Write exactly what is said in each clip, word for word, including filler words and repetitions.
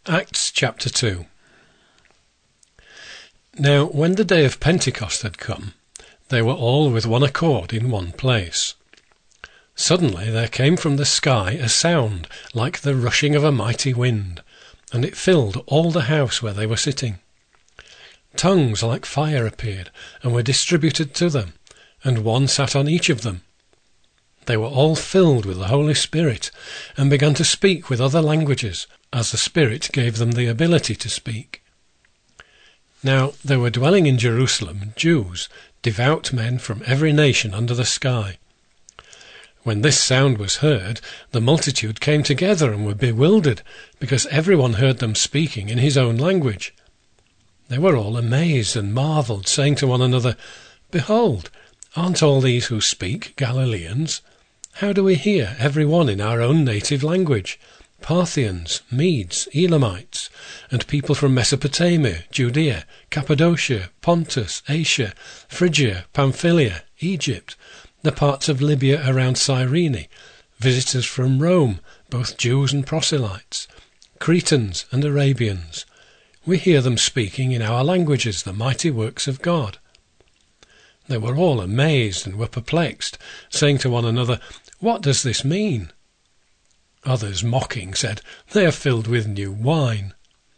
Acts chapter two. Now when the day of Pentecost had come, they were all with one accord in one place. Suddenly there came from the sky a sound like the rushing of a mighty wind, and it filled all the house where they were sitting. Tongues like fire appeared and were distributed to them, and one sat on each of them. They were all filled with the Holy Spirit, and began to speak with other languages, as the Spirit gave them the ability to speak. Now there were dwelling in Jerusalem Jews, devout men from every nation under the sky. When this sound was heard, the multitude came together and were bewildered, because everyone heard them speaking in his own language. They were all amazed and marvelled, saying to one another, "Behold, aren't all these who speak Galileans? How do we hear every one in our own native language? Parthians, Medes, Elamites, and people from Mesopotamia, Judea, Cappadocia, Pontus, Asia, Phrygia, Pamphylia, Egypt, the parts of Libya around Cyrene, visitors from Rome, both Jews and proselytes, Cretans and Arabians. We hear them speaking in our languages the mighty works of God." They were all amazed and were perplexed, saying to one another, "What does this mean?" Others, mocking, said, "They are filled with new wine."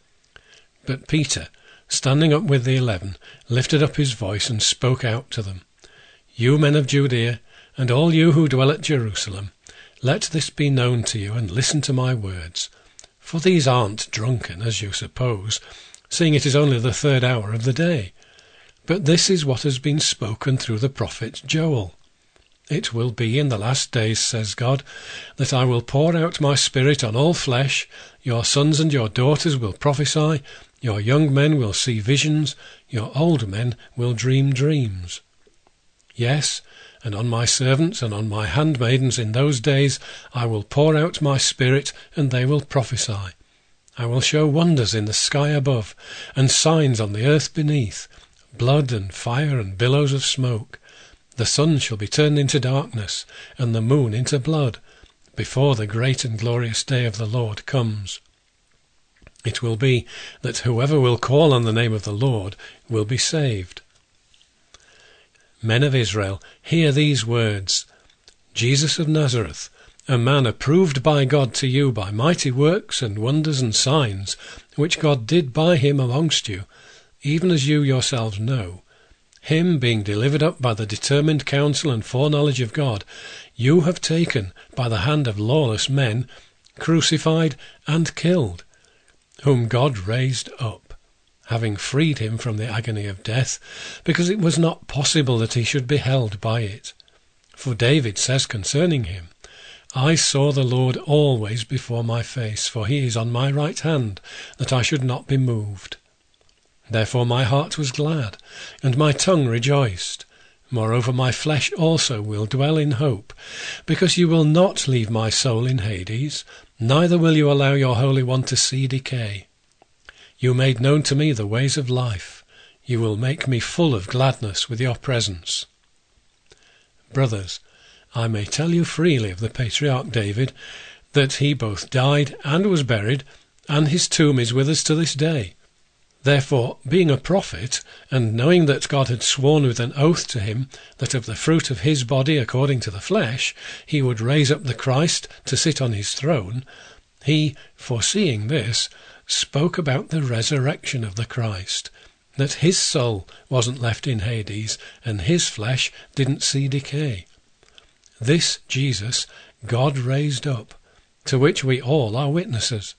But Peter, standing up with the eleven, lifted up his voice and spoke out to them, "You men of Judea, and all you who dwell at Jerusalem, let this be known to you, and listen to my words. For these aren't drunken, as you suppose, seeing it is only the third hour of the day. But this is what has been spoken through the prophet Joel. It will be in the last days, says God, that I will pour out my Spirit on all flesh. Your sons and your daughters will prophesy, your young men will see visions, your old men will dream dreams. Yes, and on my servants and on my handmaidens in those days I will pour out my Spirit, and they will prophesy. I will show wonders in the sky above, and signs on the earth beneath, blood and fire and billows of smoke. The sun shall be turned into darkness, and the moon into blood, before the great and glorious day of the Lord comes. It will be that whoever will call on the name of the Lord will be saved. Men of Israel, hear these words. Jesus of Nazareth, a man approved by God to you by mighty works and wonders and signs, which God did by him amongst you, even as you yourselves know, him being delivered up by the determined counsel and foreknowledge of God, you have taken by the hand of lawless men, crucified and killed, whom God raised up, having freed him from the agony of death, because it was not possible that he should be held by it. For David says concerning him, I saw the Lord always before my face, for he is on my right hand, that I should not be moved. Therefore my heart was glad, and my tongue rejoiced. Moreover my flesh also will dwell in hope, because you will not leave my soul in Hades, neither will you allow your Holy One to see decay. You made known to me the ways of life. You will make me full of gladness with your presence. Brothers, I may tell you freely of the patriarch David, that he both died and was buried, and his tomb is with us to this day. Therefore, being a prophet, and knowing that God had sworn with an oath to him that of the fruit of his body according to the flesh he would raise up the Christ to sit on his throne, he, foreseeing this, spoke about the resurrection of the Christ, that his soul wasn't left in Hades, and his flesh didn't see decay. This Jesus God raised up, to which we all are witnesses.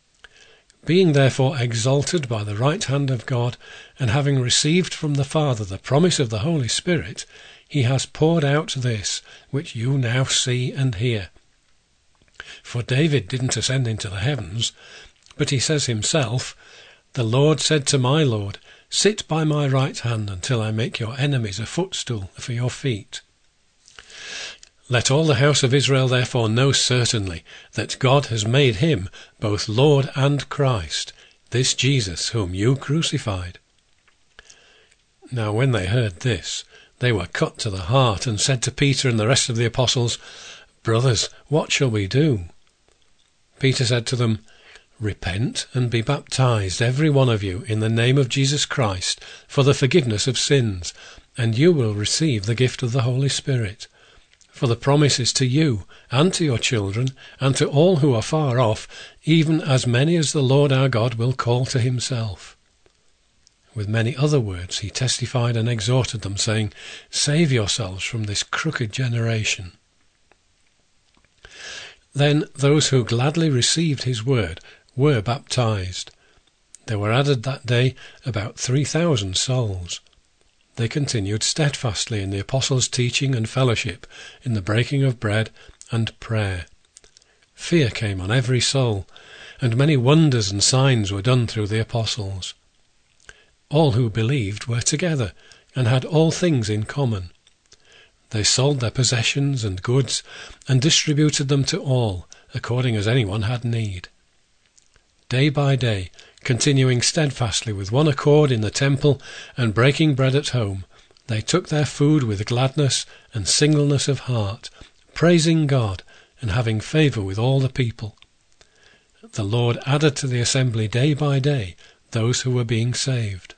Being therefore exalted by the right hand of God, and having received from the Father the promise of the Holy Spirit, he has poured out this, which you now see and hear. For David didn't ascend into the heavens, but he says himself, The Lord said to my Lord, Sit by my right hand until I make your enemies a footstool for your feet. Let all the house of Israel therefore know certainly that God has made him both Lord and Christ, this Jesus whom you crucified. Now when they heard this, they were cut to the heart, and said to Peter and the rest of the apostles, Brothers, what shall we do? Peter said to them, Repent and be baptized, every one of you, in the name of Jesus Christ, for the forgiveness of sins, and you will receive the gift of the Holy Spirit. For the promise is to you, and to your children, and to all who are far off, even as many as the Lord our God will call to himself." With many other words he testified and exhorted them, saying, "Save yourselves from this crooked generation." Then those who gladly received his word were baptized. There were added that day about three thousand souls. They continued steadfastly in the apostles' teaching and fellowship, in the breaking of bread and prayer. Fear came on every soul, and many wonders and signs were done through the apostles. All who believed were together, and had all things in common. They sold their possessions and goods, and distributed them to all, according as anyone had need. Day by day, continuing steadfastly with one accord in the temple, and breaking bread at home, they took their food with gladness and singleness of heart, praising God, and having favour with all the people. The Lord added to the assembly day by day those who were being saved.